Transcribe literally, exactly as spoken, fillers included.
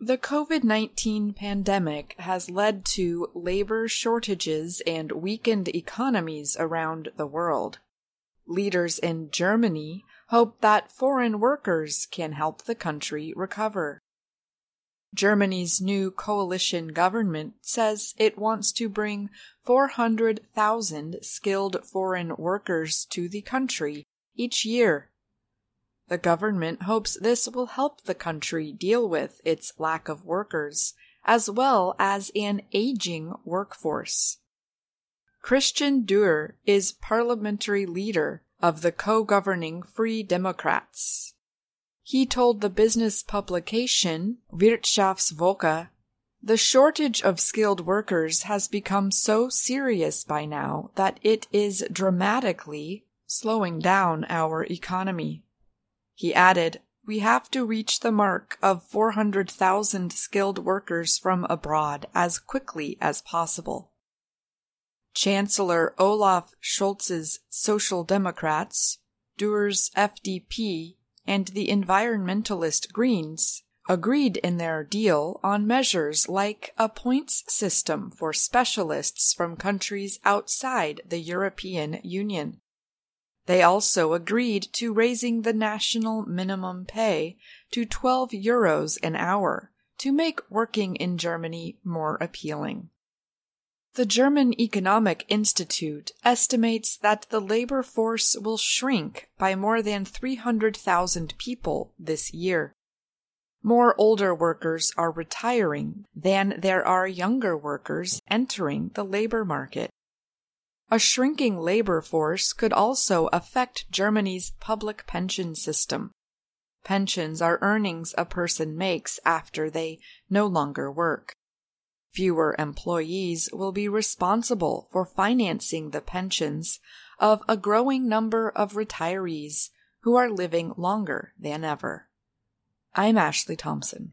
The COVID nineteen pandemic has led to labor shortages and weakened economies around the world. Leaders in Germany hope that foreign workers can help the country recover. Germany's new coalition government says it wants to bring four hundred thousand skilled foreign workers to the country each year. The government hopes this will help the country deal with its lack of workers, as well as an aging workforce. Christian Doer is parliamentary leader of the co-governing Free Democrats. He told the business publication Wirtschaftswoche, "The shortage of skilled workers has become so serious by now that it is dramatically slowing down our economy." He added, "We have to reach the mark of four hundred thousand skilled workers from abroad as quickly as possible." Chancellor Olaf Scholz's Social Democrats, Doer's F D P, and the environmentalist Greens agreed in their deal on measures like a points system for specialists from countries outside the European Union. They also agreed to raising the national minimum pay to twelve euros an hour to make working in Germany more appealing. The German Economic Institute estimates that the labor force will shrink by more than three hundred thousand people this year. More older workers are retiring than there are younger workers entering the labor market. A shrinking labor force could also affect Germany's public pension system. Pensions are earnings a person makes after they no longer work. Fewer employees will be responsible for financing the pensions of a growing number of retirees who are living longer than ever. I'm Ashley Thompson.